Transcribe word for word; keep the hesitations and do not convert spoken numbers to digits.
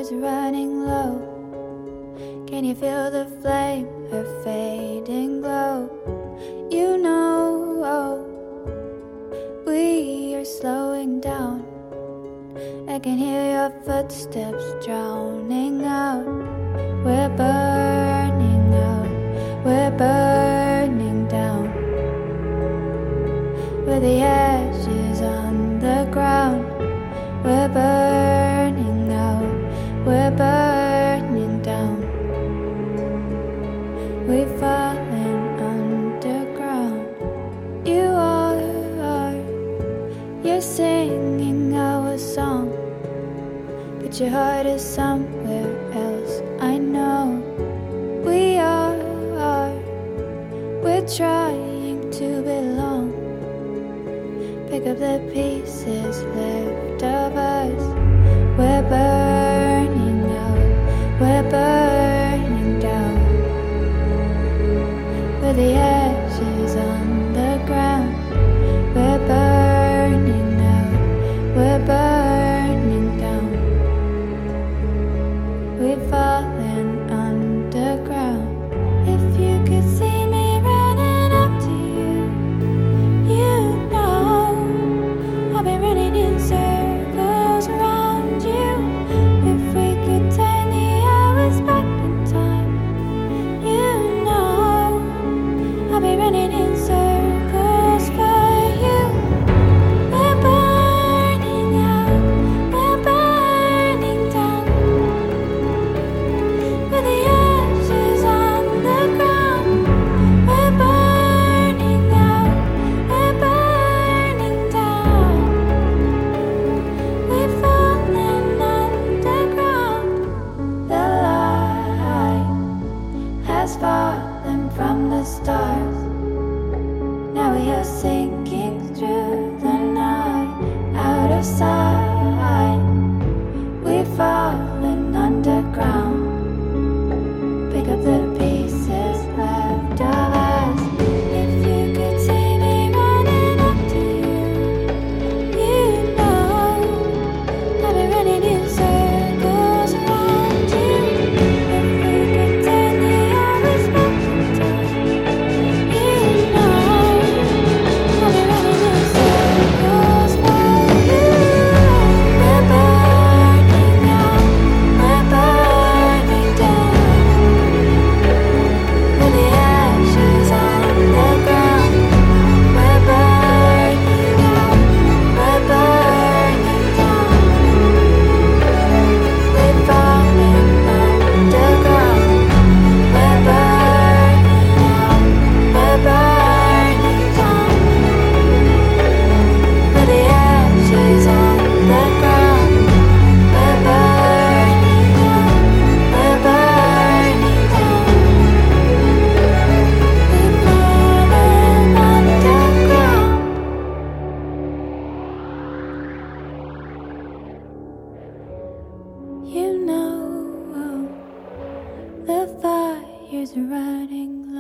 fire's running low. Can you feel the flame, her fading glow? You know, oh, we are slowing down. I can hear your footsteps drowning out. We're burning out, we're burning down. We're the ashes on the ground. We're burning out, we're burning down. We've fallen underground. You are, you're singing our song, but your heart is somewhere else. I know we are, we're trying to belong. Pick up the pieces left of us. We're burning out, we're burning down. We're the ashes on the ground. We're burning out, we're burning down. We've fallen underground. If you could see me running up to you, you know I'll be running in circles around you. If we could turn the hours back in time, you know I'll be running in circles for you. We're burning out, we're burning down. We're the ashes on the ground. We're burning out, we're burning down. We've fallen underground. The light has fallen from the stars. Now we are sinking through the night, out of sight. We've fallen underground. Pick up the pieces left of us. If you could see me running up to you, you know I'll be running in circles around you. If we could turn the hours back in time, you know I'll be running in circles for you. We're burning out, we're burning down. We're the ashes on the ground. We're burning out, we're burning down. We've fallen underground. We're burning out, we're burning down. We're the ashes on the ground. We're burning out, we're burning down. We've fallen underground. You know the fire's running